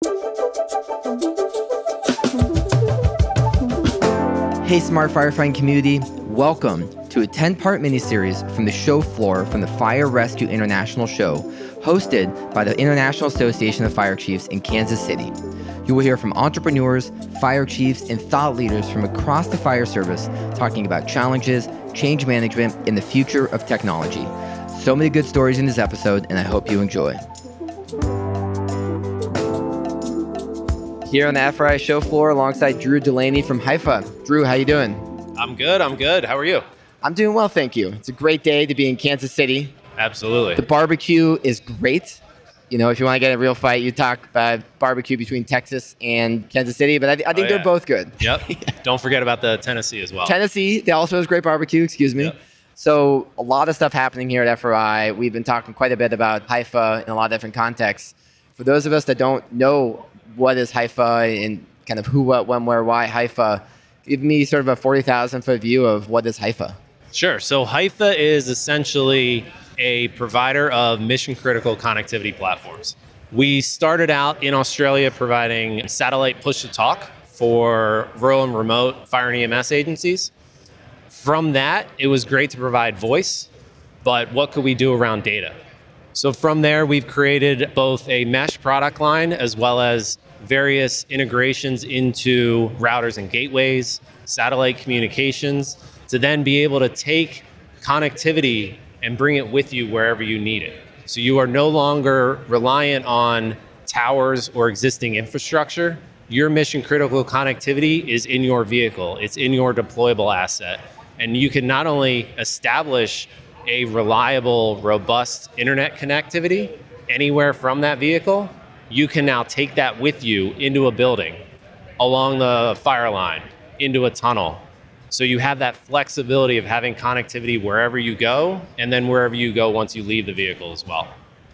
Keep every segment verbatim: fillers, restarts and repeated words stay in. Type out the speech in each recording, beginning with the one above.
Hey, smart firefighting community, welcome to a ten-part miniseries from the show floor from the Fire Rescue International Show, hosted by the International Association of Fire Chiefs in Kansas City. You will hear from entrepreneurs, fire chiefs, and thought leaders from across the fire service talking about challenges, change management, and the future of technology. So many good stories in this episode, and I hope you enjoy. Here on the F R I show floor alongside Drew Delaney from Haifa. Drew, how you doing? I'm good, I'm good. How are you? I'm doing well, thank you. It's a great day to be in Kansas City. Absolutely. The barbecue is great. You know, if you want to get a real fight, you talk about barbecue between Texas and Kansas City, but I, th- I think oh, yeah. they're both good. Yep. Don't forget about the Tennessee as well. Tennessee, they also has great barbecue, excuse me. Yep. So a lot of stuff happening here at F R I. We've been talking quite a bit about Haifa in a lot of different contexts. For those of us that don't know what is Haifa and kind of who, what, when, where, why Haifa, give me sort of a forty thousand foot view of what is Haifa. Sure. So Haifa is essentially a provider of mission critical connectivity platforms. We started out in Australia providing satellite push to talk for rural and remote fire and E M S agencies. From that, it was great to provide voice, but what could we do around data? So from there, we've created both a mesh product line as well as various integrations into routers and gateways, satellite communications, to then be able to take connectivity and bring it with you wherever you need it. So you are no longer reliant on towers or existing infrastructure. Your mission critical connectivity is in your vehicle. It's in your deployable asset. And you can not only establish a reliable, robust internet connectivity anywhere from that vehicle, you can now take that with you into a building, along the fire line, into a tunnel. So you have that flexibility of having connectivity wherever you go, and then wherever you go once you leave the vehicle as well.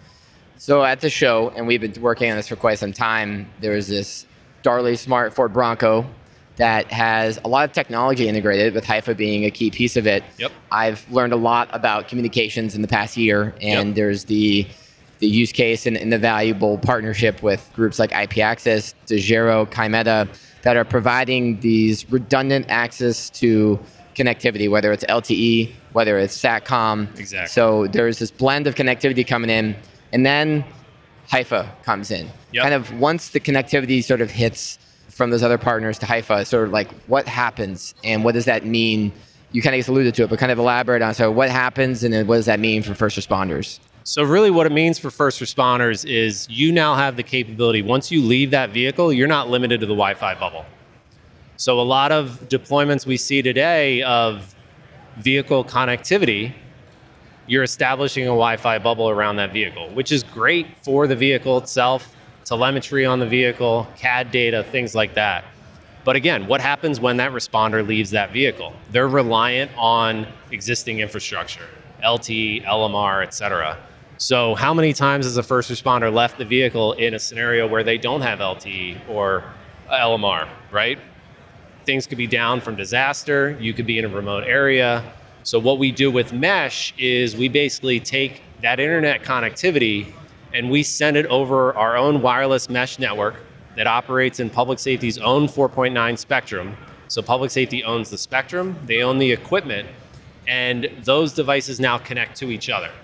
So at the show, and we've been working on this for quite some time, there's this Darley Smart Ford Bronco that has a lot of technology integrated, with Haifa being a key piece of it. Yep. I've learned a lot about communications in the past year, and yep. there's the the use case and, and the valuable partnership with groups like I P Access, Degiro, Kymeta, that are providing these redundant access to connectivity, whether it's L T E, whether it's SATCOM. Exactly. So there's this blend of connectivity coming in, and then Haifa comes in. Yep. Kind of once the connectivity sort of hits from those other partners to Haifa, sort of like what happens and what does that mean? You kind of just alluded to it, but kind of elaborate on, so what happens and then what does that mean for first responders? So really what it means for first responders is you now have the capability, once you leave that vehicle, you're not limited to the Wi-Fi bubble. So a lot of deployments we see today of vehicle connectivity, you're establishing a Wi-Fi bubble around that vehicle, which is great for the vehicle itself, telemetry on the vehicle, C A D data, things like that. But again, what happens when that responder leaves that vehicle? They're reliant on existing infrastructure, L T E, L M R, et cetera. So how many times has a first responder left the vehicle in a scenario where they don't have L T E or L M R, right? Things could be down from disaster. You could be in a remote area. So what we do with Mesh is we basically take that internet connectivity and we send it over our own wireless mesh network that operates in public safety's own four point nine spectrum. So public safety owns the spectrum, they own the equipment, and those devices now connect to each other.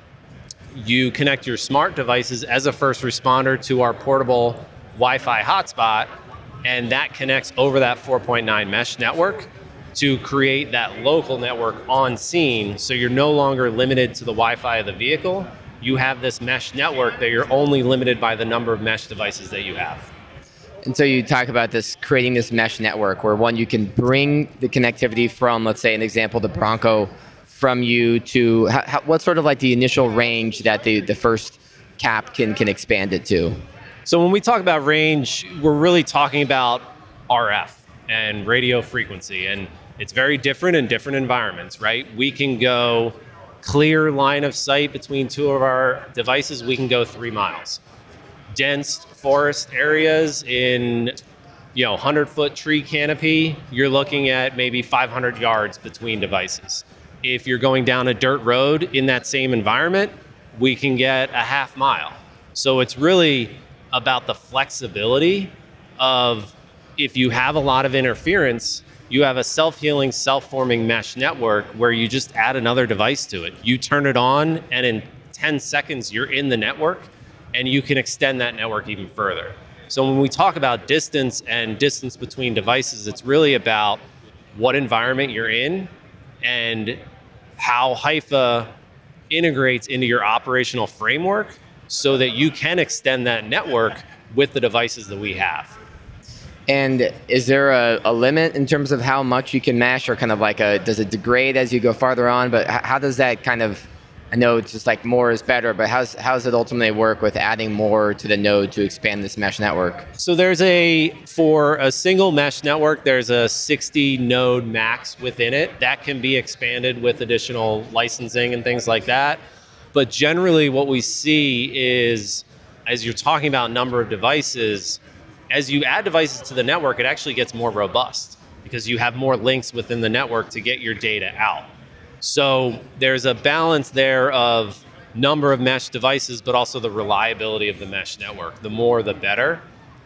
You connect your smart devices as a first responder to our portable Wi-Fi hotspot, and that connects over that four point nine mesh network to create that local network on scene, so you're no longer limited to the Wi-Fi of the vehicle. You have this mesh network that you're only limited by the number of mesh devices that you have. And so you talk about this, creating this mesh network where, one, you can bring the connectivity from, let's say, an example, the Bronco, from you to, how, how, what's sort of like the initial range that the, the first cap can, can expand it to? So when we talk about range, we're really talking about R F and radio frequency, and it's very different in different environments, right? We can go clear line of sight between two of our devices, we can go three miles. Dense forest areas in, you know, one hundred foot tree canopy, you're looking at maybe five hundred yards between devices. If you're going down a dirt road in that same environment, we can get a half mile. So it's really about the flexibility of, if you have a lot of interference, you have a self-healing, self-forming mesh network where you just add another device to it. You turn it on, and in ten seconds, you're in the network, and you can extend that network even further. So when we talk about distance and distance between devices, it's really about what environment you're in and how Haifa integrates into your operational framework so that you can extend that network with the devices that we have. And is there a, a limit in terms of how much you can mesh, or kind of like a, does it degrade as you go farther on? But h- how does that kind of, I know it's just like more is better, but how's, how does it ultimately work with adding more to the node to expand this mesh network? So there's a, for a single mesh network, there's a sixty node max within it that can be expanded with additional licensing and things like that. But generally what we see is, as you're talking about number of devices, as you add devices to the network, it actually gets more robust because you have more links within the network to get your data out. So there's a balance there of number of mesh devices, but also the reliability of the mesh network. The more, the better.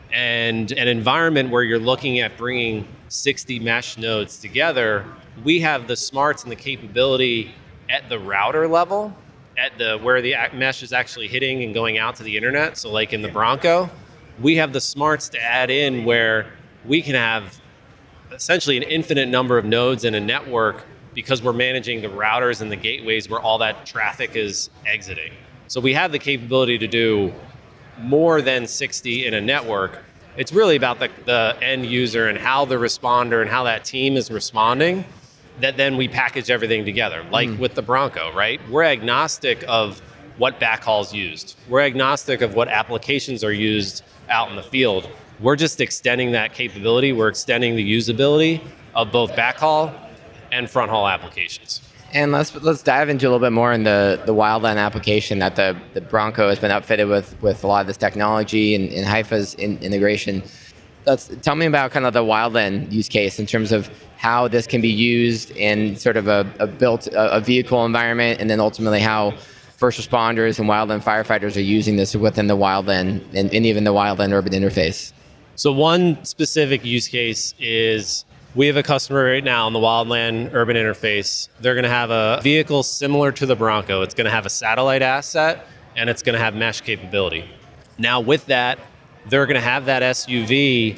And an environment where you're looking at bringing sixty mesh nodes together, we have the smarts and the capability at the router level, at the where the mesh is actually hitting and going out to the internet. So like in the Bronco, we have the smarts to add in where we can have essentially an infinite number of nodes in a network because we're managing the routers and the gateways where all that traffic is exiting. So we have the capability to do more than sixty in a network. It's really about the, the end user and how the responder and how that team is responding, that then we package everything together, like mm. with the Bronco, right? We're agnostic of what backhauls used. We're agnostic of what applications are used out in the field. We're just extending that capability. We're extending the usability of both backhaul and front haul applications. And let's let's dive into a little bit more in the, the wildland application that the, the Bronco has been outfitted with with a lot of this technology and, and Haifa's in, integration. Let's tell me about kind of the wildland use case in terms of how this can be used in sort of a, a built a, a vehicle environment, and then ultimately how first responders and wildland firefighters are using this within the wildland and, and even the wildland urban interface. So one specific use case is, we have a customer right now on the wildland urban interface. They're going to have a vehicle similar to the Bronco. It's going to have a satellite asset, and it's going to have mesh capability. Now with that, they're going to have that S U V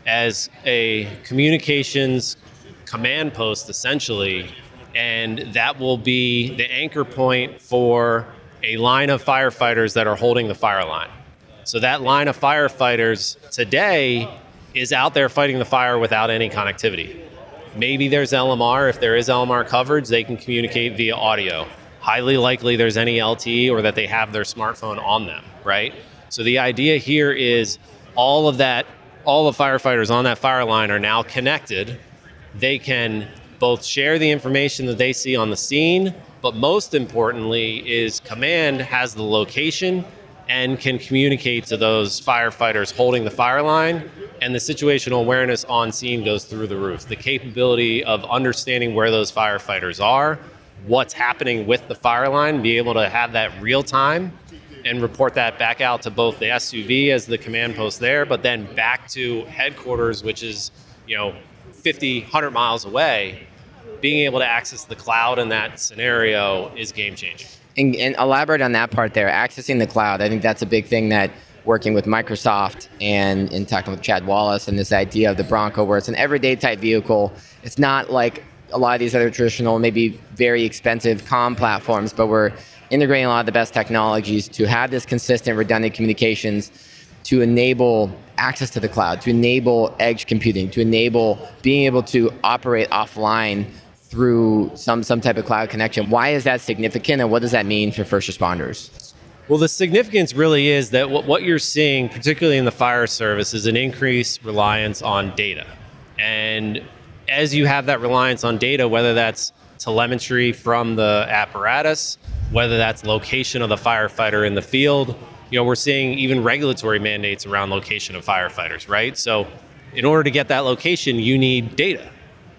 as a communications command post essentially, and that will be the anchor point for a line of firefighters that are holding the fire line. So that line of firefighters today is out there fighting the fire without any connectivity. Maybe there's L M R. If there is L M R coverage, they can communicate via audio. Highly likely there's any L T E or that they have their smartphone on them, right? So the idea here is all of that, all the firefighters on that fire line are now connected. They can both share the information that they see on the scene, but most importantly is command has the location and can communicate to those firefighters holding the fire line, and the situational awareness on scene goes through the roof. The capability of understanding where those firefighters are, what's happening with the fire line, be able to have that real time and report that back out to both the S U V as the command post there, but then back to headquarters, which is, you know, fifty, one hundred miles away. Being able to access the cloud in that scenario is game changing. And, and elaborate on that part there, accessing the cloud. I think that's a big thing that working with Microsoft and, and talking with Chad Wallace and this idea of the Bronco where it's an everyday type vehicle. It's not like a lot of these other traditional, maybe very expensive comm platforms, but we're integrating a lot of the best technologies to have this consistent redundant communications to enable access to the cloud, to enable edge computing, to enable being able to operate offline through some some type of cloud connection. Why is that significant, and what does that mean for first responders? Well, the significance really is that what you're seeing, particularly in the fire service, is an increased reliance on data. And as you have that reliance on data, whether that's telemetry from the apparatus, whether that's location of the firefighter in the field, you know, we're seeing even regulatory mandates around location of firefighters, right? So in order to get that location, you need data.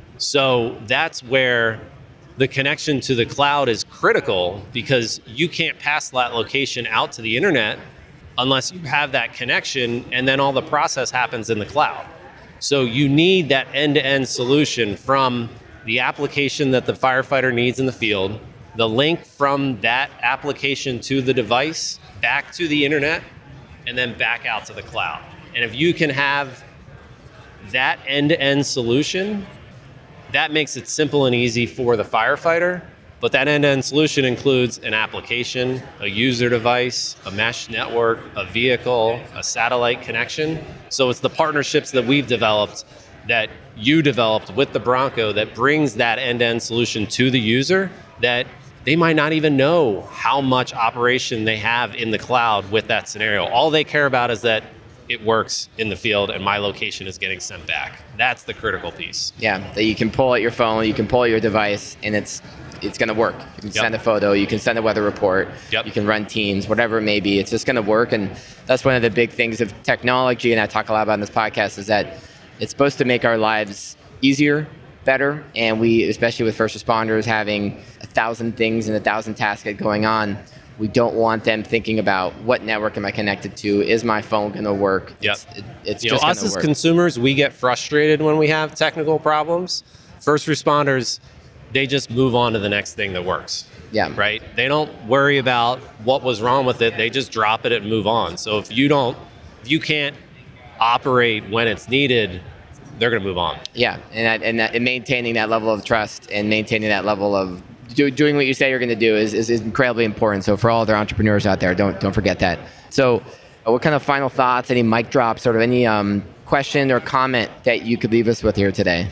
So that's where the connection to the cloud is critical, because you can't pass that location out to the internet unless you have that connection, and then all the process happens in the cloud. So you need that end-to-end solution from the application that the firefighter needs in the field, the link from that application to the device, back to the internet, and then back out to the cloud. And if you can have that end-to-end solution, that makes it simple and easy for the firefighter. But that end-to-end solution includes an application, a user device, a mesh network, a vehicle, a satellite connection. So it's the partnerships that we've developed, that you developed with the Bronco, that brings that end-to-end solution to the user, that they might not even know how much operation they have in the cloud with that scenario. All they care about is that it works in the field and my location is getting sent back. That's the critical piece. Yeah, that you can pull out your phone, you can pull out your device, and it's it's going to work. You can Yep. send a photo, you can send a weather report, Yep. you can run Teams, whatever it may be. It's just going to work, and that's one of the big things of technology, and I talk a lot about in this podcast, is that it's supposed to make our lives easier, better, and we, especially with first responders, having a thousand things and a thousand tasks going on, we don't want them thinking about what network am I connected to? Is my phone going to work? Yep. It's, it, it's You know, just us going as to work. consumers, we get frustrated when we have technical problems. First responders, they just move on to the next thing that works. Yeah. Right? They don't worry about what was wrong with it. They just drop it and move on. So if you don't, if you can't operate when it's needed, they're going to move on. Yeah, and that, and, that, and maintaining that level of trust and maintaining that level of do, doing what you say you're going to do is, is, is incredibly important. So for all other entrepreneurs out there, don't don't forget that. So, uh, what kind of final thoughts, any mic drops, sort of any um, question or comment that you could leave us with here today?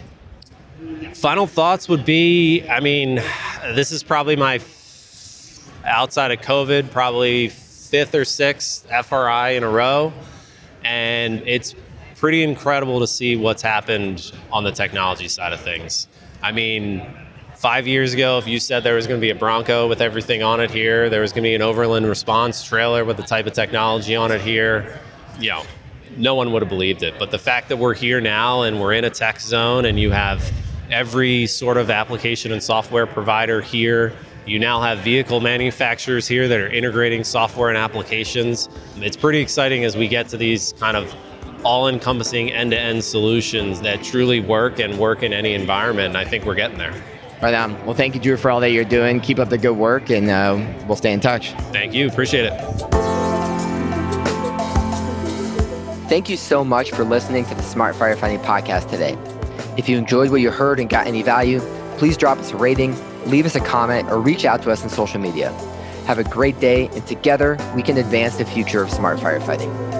Final thoughts would be, I mean, this is probably my, f- outside of COVID, probably fifth or sixth F R I in a row. And it's pretty incredible to see what's happened on the technology side of things. I mean, five years ago, if you said there was going to be a Bronco with everything on it here, there was going to be an Overland Response trailer with the type of technology on it here, you know, no one would have believed it. But the fact that we're here now and we're in a tech zone and you have every sort of application and software provider here, you now have vehicle manufacturers here that are integrating software and applications. It's pretty exciting as we get to these kind of all-encompassing end-to-end solutions that truly work and work in any environment. And I think we're getting there. Right on. Well, thank you, Drew, for all that you're doing. Keep up the good work, and uh, we'll stay in touch. Thank you. Appreciate it. Thank you so much for listening to the Smart Firefighting Podcast today. If you enjoyed what you heard and got any value, please drop us a rating, leave us a comment, or reach out to us on social media. Have a great day, and together we can advance the future of smart firefighting.